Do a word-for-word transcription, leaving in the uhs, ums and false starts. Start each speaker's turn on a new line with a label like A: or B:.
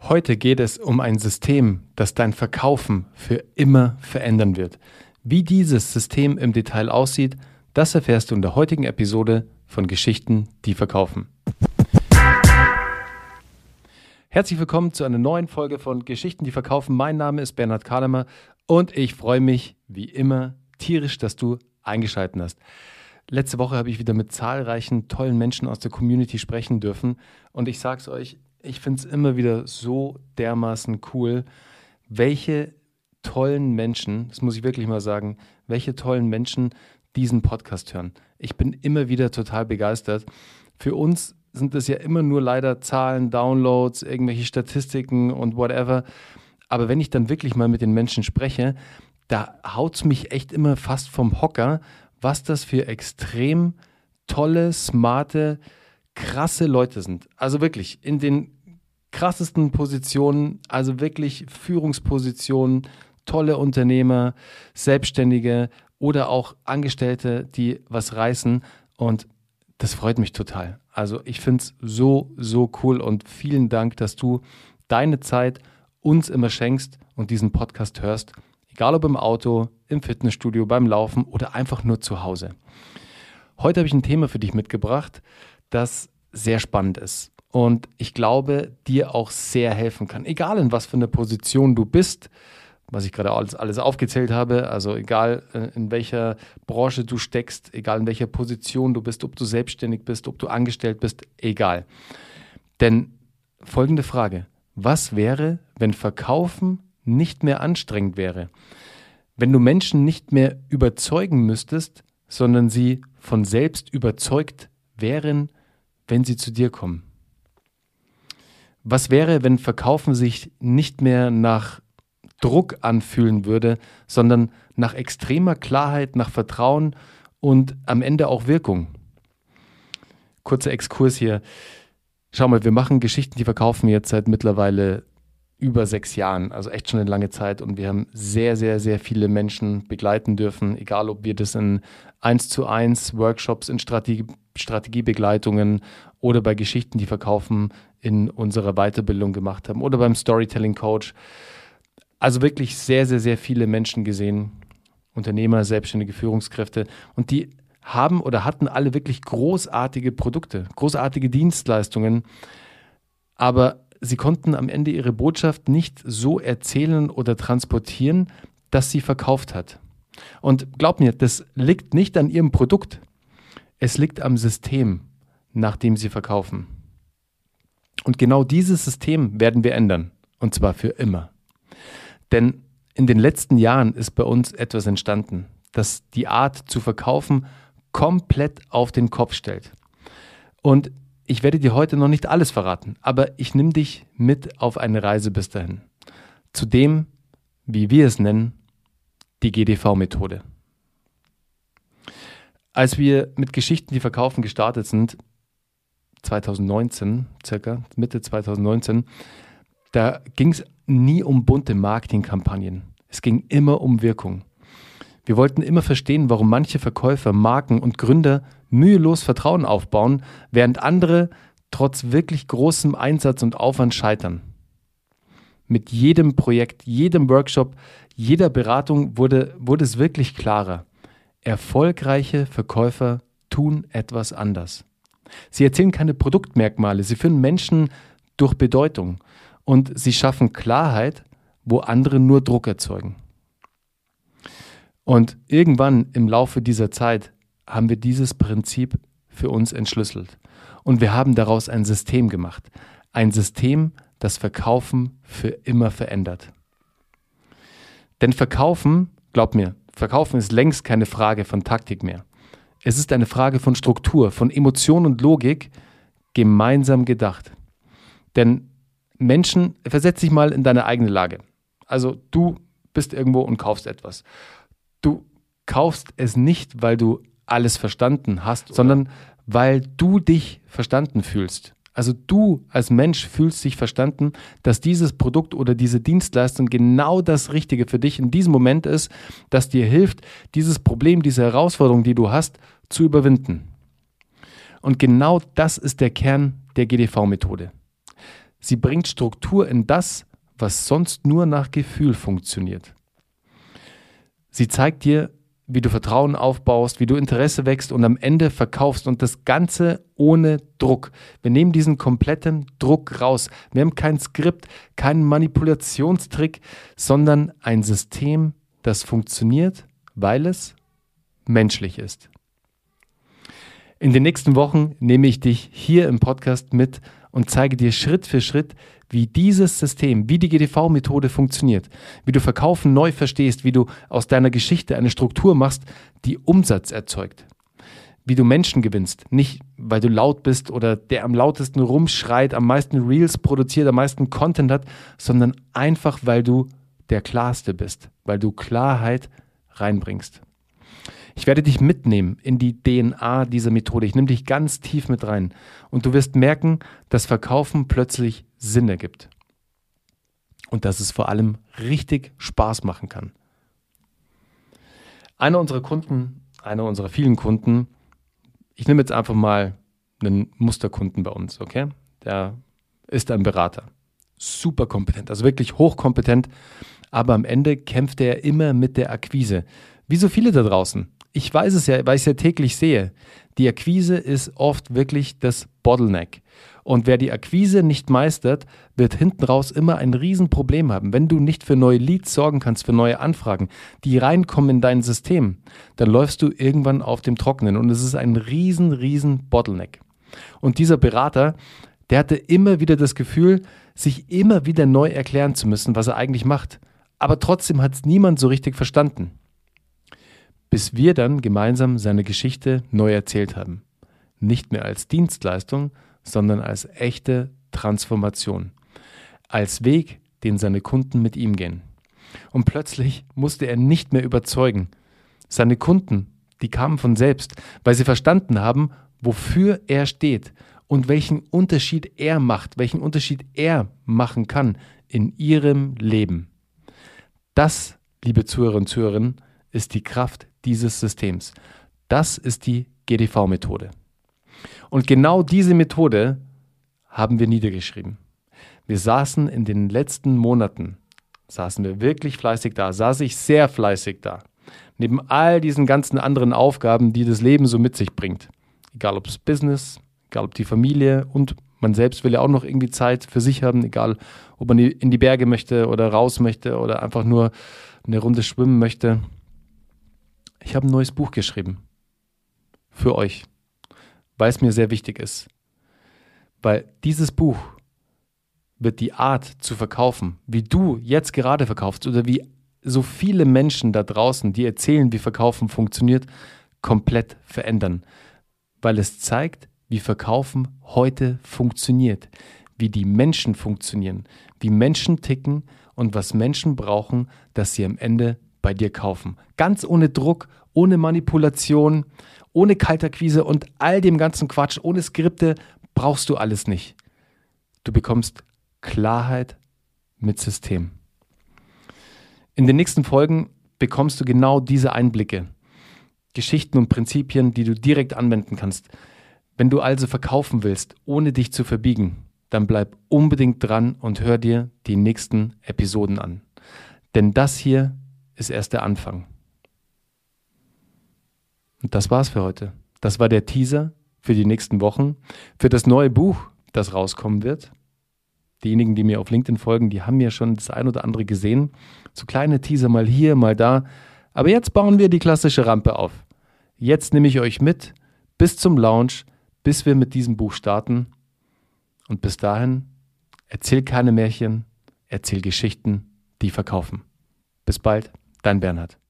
A: Heute geht es um ein System, das dein Verkaufen für immer verändern wird. Wie dieses System im Detail aussieht, das erfährst du in der heutigen Episode von Geschichten, die verkaufen. Herzlich willkommen zu einer neuen Folge von Geschichten, die verkaufen. Mein Name ist Bernhard Kahlemer und ich freue mich wie immer tierisch, dass du eingeschaltet hast. Letzte Woche habe ich wieder mit zahlreichen tollen Menschen aus der Community sprechen dürfen und ich sage es euch, ich finde es immer wieder so dermaßen cool, welche tollen Menschen, das muss ich wirklich mal sagen, welche tollen Menschen diesen Podcast hören. Ich bin immer wieder total begeistert. Für uns sind das ja immer nur leider Zahlen, Downloads, irgendwelche Statistiken und whatever. Aber wenn ich dann wirklich mal mit den Menschen spreche, da haut es mich echt immer fast vom Hocker, was das für extrem tolle, smarte, krasse Leute sind. Also wirklich in den krassesten Positionen, also wirklich Führungspositionen, tolle Unternehmer, Selbstständige oder auch Angestellte, die was reißen, und das freut mich total. Also ich finde es so, so cool und vielen Dank, dass du deine Zeit uns immer schenkst und diesen Podcast hörst, egal ob im Auto, im Fitnessstudio, beim Laufen oder einfach nur zu Hause. Heute habe ich ein Thema für dich mitgebracht, das sehr spannend ist und ich glaube, dir auch sehr helfen kann. Egal in was für einer Position du bist, was ich gerade alles, alles aufgezählt habe, also egal in welcher Branche du steckst, egal in welcher Position du bist, ob du selbstständig bist, ob du angestellt bist, egal. Denn folgende Frage: Was wäre, wenn Verkaufen nicht mehr anstrengend wäre? Wenn du Menschen nicht mehr überzeugen müsstest, sondern sie von selbst überzeugt wären, wenn sie zu dir kommen? Was wäre, wenn Verkaufen sich nicht mehr nach Druck anfühlen würde, sondern nach extremer Klarheit, nach Vertrauen und am Ende auch Wirkung? Kurzer Exkurs hier. Schau mal, wir machen Geschichten, die verkaufen jetzt seit mittlerweile über sechs Jahren, also echt schon eine lange Zeit, und wir haben sehr, sehr, sehr viele Menschen begleiten dürfen, egal ob wir das in eins zu eins Workshops, in Strategie, Strategiebegleitungen oder bei Geschichten, die verkaufen, in unserer Weiterbildung gemacht haben oder beim Storytelling Coach. Also wirklich sehr, sehr, sehr viele Menschen gesehen, Unternehmer, selbstständige Führungskräfte, und die haben oder hatten alle wirklich großartige Produkte, großartige Dienstleistungen, aber sie konnten am Ende ihre Botschaft nicht so erzählen oder transportieren, dass sie verkauft hat. Und glaub mir, das liegt nicht an ihrem Produkt. Es liegt am System, nach dem sie verkaufen. Und genau dieses System werden wir ändern. Und zwar für immer. Denn in den letzten Jahren ist bei uns etwas entstanden, das die Art zu verkaufen komplett auf den Kopf stellt. Und ich werde dir heute noch nicht alles verraten, aber ich nehme dich mit auf eine Reise bis dahin. Zu dem, wie wir es nennen, die G D V-Methode. Als wir mit Geschichten, die verkaufen, gestartet sind, zwanzig neunzehn, circa Mitte zwanzig neunzehn, da ging es nie um bunte Marketingkampagnen. Es ging immer um Wirkung. Wir wollten immer verstehen, warum manche Verkäufer, Marken und Gründer mühelos Vertrauen aufbauen, während andere trotz wirklich großem Einsatz und Aufwand scheitern. Mit jedem Projekt, jedem Workshop, jeder Beratung wurde, wurde es wirklich klarer. Erfolgreiche Verkäufer tun etwas anders. Sie erzählen keine Produktmerkmale, sie führen Menschen durch Bedeutung und sie schaffen Klarheit, wo andere nur Druck erzeugen. Und irgendwann im Laufe dieser Zeit haben wir dieses Prinzip für uns entschlüsselt. Und wir haben daraus ein System gemacht. Ein System, das Verkaufen für immer verändert. Denn Verkaufen, glaub mir, Verkaufen ist längst keine Frage von Taktik mehr. Es ist eine Frage von Struktur, von Emotion und Logik, gemeinsam gedacht. Denn Menschen, versetz dich mal in deine eigene Lage. Also du bist irgendwo und kaufst etwas. Du kaufst es nicht, weil du alles verstanden hast, oder? Sondern weil du dich verstanden fühlst. Also du als Mensch fühlst dich verstanden, dass dieses Produkt oder diese Dienstleistung genau das Richtige für dich in diesem Moment ist, das dir hilft, dieses Problem, diese Herausforderung, die du hast, zu überwinden. Und genau das ist der Kern der G D V-Methode. Sie bringt Struktur in das, was sonst nur nach Gefühl funktioniert. Sie zeigt dir, wie du Vertrauen aufbaust, wie du Interesse wächst und am Ende verkaufst und das Ganze ohne Druck. Wir nehmen diesen kompletten Druck raus. Wir haben kein Skript, keinen Manipulationstrick, sondern ein System, das funktioniert, weil es menschlich ist. In den nächsten Wochen nehme ich dich hier im Podcast mit und zeige dir Schritt für Schritt, wie dieses System, wie die G D V-Methode funktioniert, wie du Verkaufen neu verstehst, wie du aus deiner Geschichte eine Struktur machst, die Umsatz erzeugt, wie du Menschen gewinnst, nicht weil du laut bist oder der am lautesten rumschreit, am meisten Reels produziert, am meisten Content hat, sondern einfach, weil du der Klarste bist, weil du Klarheit reinbringst. Ich werde dich mitnehmen in die D N A dieser Methode. Ich nehme dich ganz tief mit rein und du wirst merken, dass Verkaufen plötzlich Sinn ergibt und dass es vor allem richtig Spaß machen kann. Einer unserer Kunden, einer unserer vielen Kunden, ich nehme jetzt einfach mal einen Musterkunden bei uns, okay? Der ist ein Berater, super kompetent, also wirklich hochkompetent, aber am Ende kämpft er immer mit der Akquise. Wie so viele da draußen. Ich weiß es ja, weil ich es ja täglich sehe. Die Akquise ist oft wirklich das Bottleneck. Und wer die Akquise nicht meistert, wird hinten raus immer ein Riesenproblem haben. Wenn du nicht für neue Leads sorgen kannst, für neue Anfragen, die reinkommen in dein System, dann läufst du irgendwann auf dem Trockenen. Und es ist ein riesen, riesen Bottleneck. Und dieser Berater, der hatte immer wieder das Gefühl, sich immer wieder neu erklären zu müssen, was er eigentlich macht. Aber trotzdem hat es niemand so richtig verstanden. Bis wir dann gemeinsam seine Geschichte neu erzählt haben. Nicht mehr als Dienstleistung, sondern als echte Transformation. Als Weg, den seine Kunden mit ihm gehen. Und plötzlich musste er nicht mehr überzeugen. Seine Kunden, die kamen von selbst, weil sie verstanden haben, wofür er steht und welchen Unterschied er macht, welchen Unterschied er machen kann in ihrem Leben. Das, liebe Zuhörer und Zuhörerinnen, ist die Kraft dieses Systems. Das ist die G D V-Methode. Und genau diese Methode haben wir niedergeschrieben. Wir saßen in den letzten Monaten, saßen wir wirklich fleißig da, saß ich sehr fleißig da. Neben all diesen ganzen anderen Aufgaben, die das Leben so mit sich bringt. Egal ob es Business, egal ob die Familie und man selbst will ja auch noch irgendwie Zeit für sich haben, egal ob man in die Berge möchte oder raus möchte oder einfach nur eine Runde schwimmen möchte. Ich habe ein neues Buch geschrieben. Für euch. Weil es mir sehr wichtig ist. Weil dieses Buch wird die Art zu verkaufen, wie du jetzt gerade verkaufst oder wie so viele Menschen da draußen, die erzählen, wie Verkaufen funktioniert, komplett verändern. Weil es zeigt, wie Verkaufen heute funktioniert. Wie die Menschen funktionieren. Wie Menschen ticken und was Menschen brauchen, dass sie am Ende bei dir kaufen. Ganz ohne Druck, ohne Manipulation, ohne Kaltakquise und all dem ganzen Quatsch, ohne Skripte, brauchst du alles nicht. Du bekommst Klarheit mit System. In den nächsten Folgen bekommst du genau diese Einblicke, Geschichten und Prinzipien, die du direkt anwenden kannst. Wenn du also verkaufen willst, ohne dich zu verbiegen, dann bleib unbedingt dran und hör dir die nächsten Episoden an. Denn das hier ist erst der Anfang. Und das war's für heute. Das war der Teaser für die nächsten Wochen, für das neue Buch, das rauskommen wird. Diejenigen, die mir auf LinkedIn folgen, die haben ja schon das ein oder andere gesehen. So kleine Teaser mal hier, mal da. Aber jetzt bauen wir die klassische Rampe auf. Jetzt nehme ich euch mit bis zum Launch, bis wir mit diesem Buch starten. Und bis dahin, erzähl keine Märchen, erzähl Geschichten, die verkaufen. Bis bald, dein Bernhard.